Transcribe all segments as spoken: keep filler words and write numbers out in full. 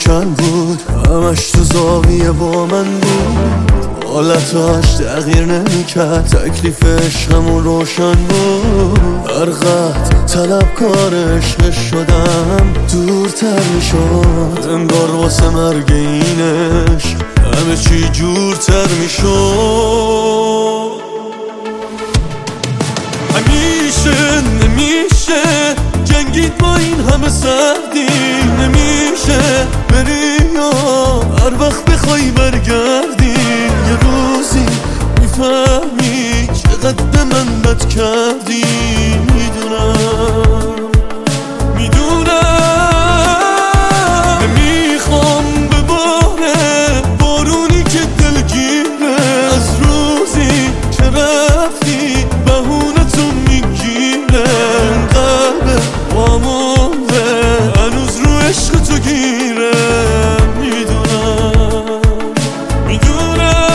کن بود، همش تو زاویه با من بود، حالتاش تغییر نمیکرد، تکلیفش همون روشن بود. هر قد طلبکار عشقش شدم دورتر میشد، انگار واسه مرگ اینش همه چی جورتر میشد. همیشه نمیشه جنگید با این همه سردی، نمیشه بری یا هر وقت بخوای برگردی، یه روزی میفهمی چقدر به من بد کردی. میدونم میدونم نمیخوام بباره بارونی که دلگیره، از روزی که رفتی بهونتو میگیره، قلب وامونده هنوز رو عشق تو گیره. میدونم میدونم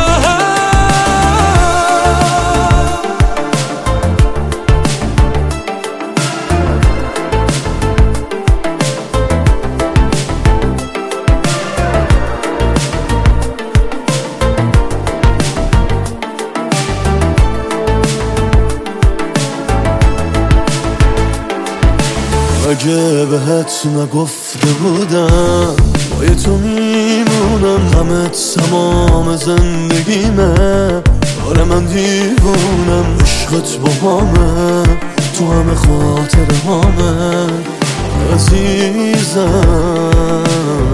اگه بهت نگفته بودم با تو میمونم، همه تمام زندگیمه، آره من دیوونم، عشقت با همه تو همه خاطر همه عزیزم.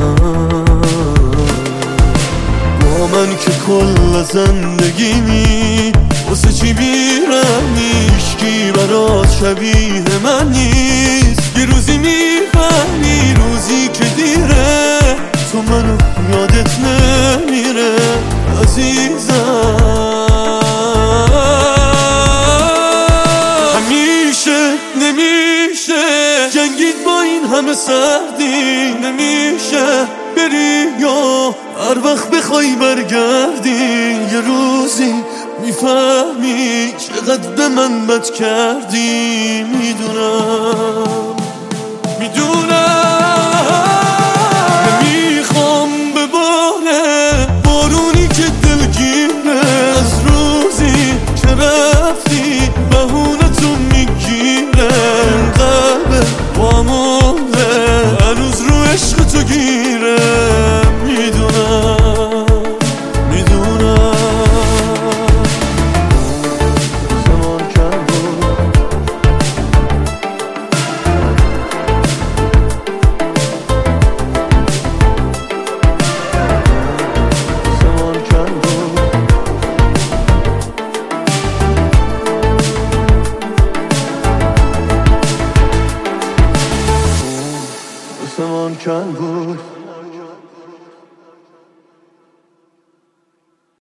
با من که کل زندگیمی واسه چی بیرمی، هیچکی برات شبیه من نیست، یه روزی میفهمی روزی که دیره تو منو یادت نمیره عزیزم. همیشه نمیشه جنگید با این همه سردی، نمیشه بری یا هر وقت بخوای برگردی، یه روزی میفهمی چقدر به من بد کردی. میدونم میدونم نمیخوام بباره بارونی که دلگیره، از روزی که رفتی بهونتو میگیره، قلب وامونده هنوز رو عشق تو گیره. میدونم میدونم آسمان کن بود.